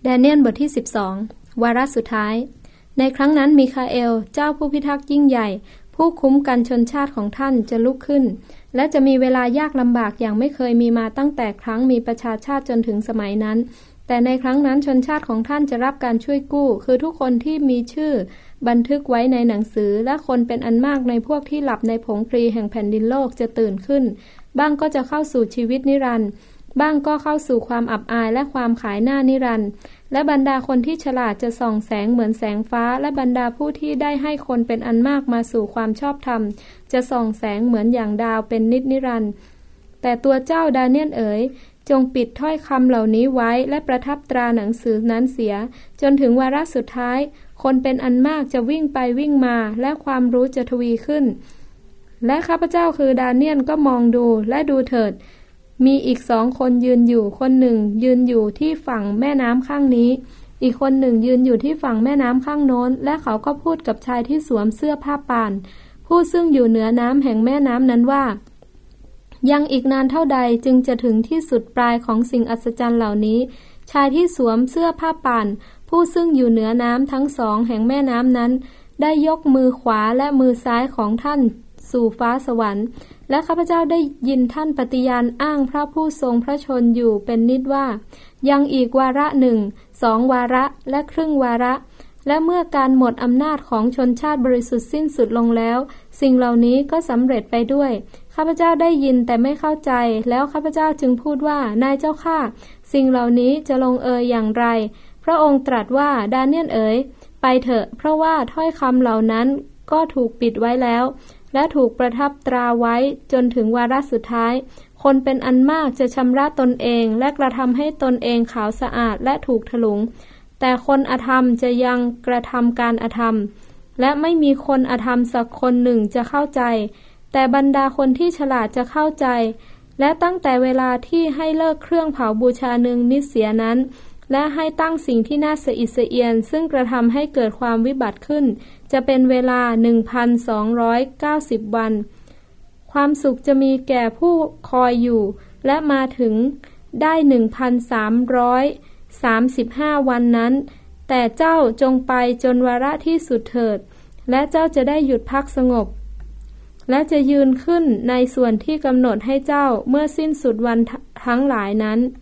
ดาเนียลบทที่12วาระสุดท้ายในครั้งนั้นมิคาเอลเจ้าผู้พิทักษ์ยิ่งใหญ่ผู้คุ้มกันชนชาติของท่านจะลุกขึ้นและจะมีเวลายากลำบากอย่างไม่เคยมีมาตั้งแต่ครั้งมีประชาชาติจนถึงสมัยนั้นแต่ในครั้งนั้นชนชาติของท่านจะรับการช่วยกู้คือทุกคนที่มีชื่อบันทึกไว้ในหนังสือและคนเป็นอันมากในพวกที่หลับในผงพรีแห่งแผ่นดินโลกจะตื่นขึ้นบ้างก็จะเข้าสู่ชีวิตนิรันดร์บ้างก็เข้าสู่ความอับอายและความขายหน้านิรันดร์และบรรดาคนที่ฉลาดจะส่องแสงเหมือนแสงฟ้าและบรรดาผู้ที่ได้ให้คนเป็นอันมากมาสู่ความชอบธรรมจะส่องแสงเหมือนอย่างดาวเป็นนิรันดร์แต่ตัวเจ้าดาเนียลเอ๋ยจงปิดถ้อยคำเหล่านี้ไว้และประทับตราหนังสือนั้นเสียจนถึงวาระสุดท้ายคนเป็นอันมากจะวิ่งไปวิ่งมาและความรู้จะทวีขึ้นและข้าพเจ้าคือดาเนียลก็มองดูและดูเถิดมีอีก2 คนยืนอยู่คนหนึ่งยืนอยู่ที่ฝั่งแม่น้ำข้างนี้อีกคนหนึ่งยืนอยู่ที่ฝั่งแม่น้ำข้างโน้นและเขาก็พูดกับชายที่สวมเสื้อผ้าป่านผู้ซึ่งอยู่เหนือน้ำแห่งแม่น้ำนั้นว่ายังอีกนานเท่าใดจึงจะถึงที่สุดปลายของสิ่งอัศจรรย์เหล่านี้ชายที่สวมเสื้อผ้าป่านผู้ซึ่งอยู่เหนือน้ำทั้ง2แห่งแม่น้ำนั้นได้ยกมือขวาและมือซ้ายของท่านสู่ฟ้าสวรรค์และข้าพเจ้าได้ยินท่านปฏิญาณอ้างพระผู้ทรงพระชนอยู่เป็นนิจว่ายังอีกวาระ1 2 วาระและครึ่งวาระและเมื่อการหมดอำนาจของชนชาติบริสุทธิ์สิ้นสุดลงแล้วสิ่งเหล่านี้ก็สำเร็จไปด้วยข้าพเจ้าได้ยินแต่ไม่เข้าใจแล้วข้าพเจ้าจึงพูดว่านายเจ้าข้าสิ่งเหล่านี้จะลงเอยอย่างไรพระองค์ตรัสว่าดาเนียลเอ๋ยไปเถอะเพราะว่าถ้อยคำเหล่านั้นก็ถูกปิดไว้แล้วและถูกประทับตราไว้จนถึงวาระสุดท้ายคนเป็นอันมากจะชำระตนเองและกระทำให้ตนเองขาวสะอาดและถูกถลุงแต่คนอธรรมจะยังกระทำการอธรรมและไม่มีคนอธรรมสักคนหนึ่งจะเข้าใจแต่บรรดาคนที่ฉลาดจะเข้าใจและตั้งแต่เวลาที่ให้เลิกเครื่องเผาบูชานิดเสียนั้นและให้ตั้งสิ่งที่น่าสะอิดสะเอียนซึ่งกระทำให้เกิดความวิบัติขึ้นจะเป็นเวลา 1,290 วันความสุขจะมีแก่ผู้คอยอยู่และมาถึงได้ 1,335 วันนั้นแต่เจ้าจงไปจนวาระที่สุดเถิดและเจ้าจะได้หยุดพักสงบและจะยืนขึ้นในส่วนที่กำหนดให้เจ้าเมื่อสิ้นสุดวันทั้งหลายนั้น